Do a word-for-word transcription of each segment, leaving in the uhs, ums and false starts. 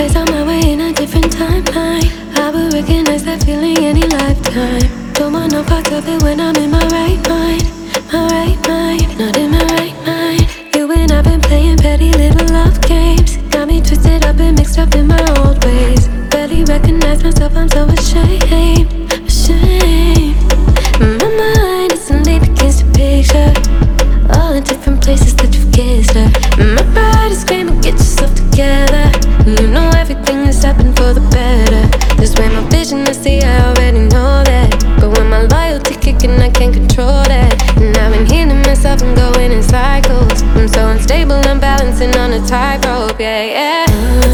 place on my way in a different timeline. I would recognize that feeling any lifetime. Don't want no part of it when I'm in my right mind. My right mind, not in my right mind. You and I've been playing petty little love games. Got me twisted up and mixed up in my old ways. Barely recognize myself, I'm so ashamed. Ashamed. My mind instantly begins to picture all the different places that you've kissed her. My pride is screaming, get yourself together. You know everything has happened for the better. This way my vision is see, I already know that. But when my loyalty kicking, I can't control that. And I've been healing myself and going in cycles. I'm so unstable, I'm balancing on a tightrope, yeah, yeah.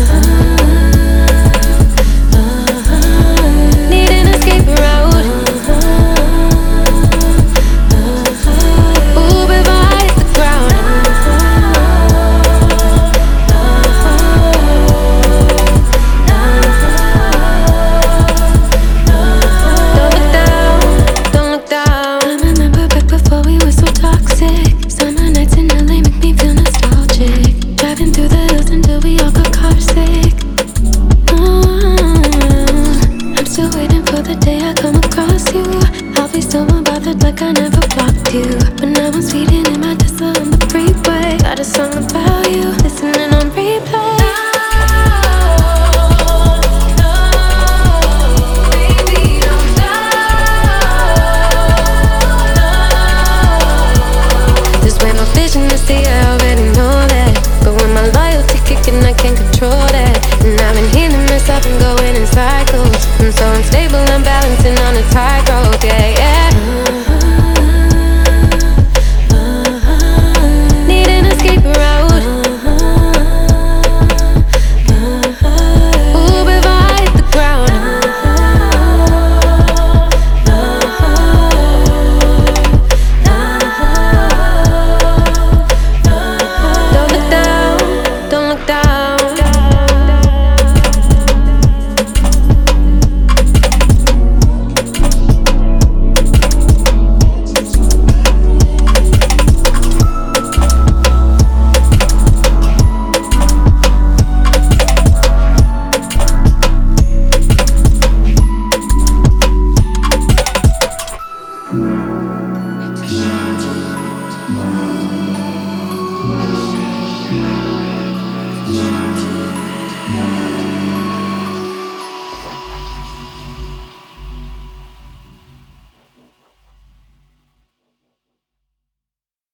Need an escape route. Like I never blocked you, but now I'm speeding in my Tesla on the freeway. Got a song about you.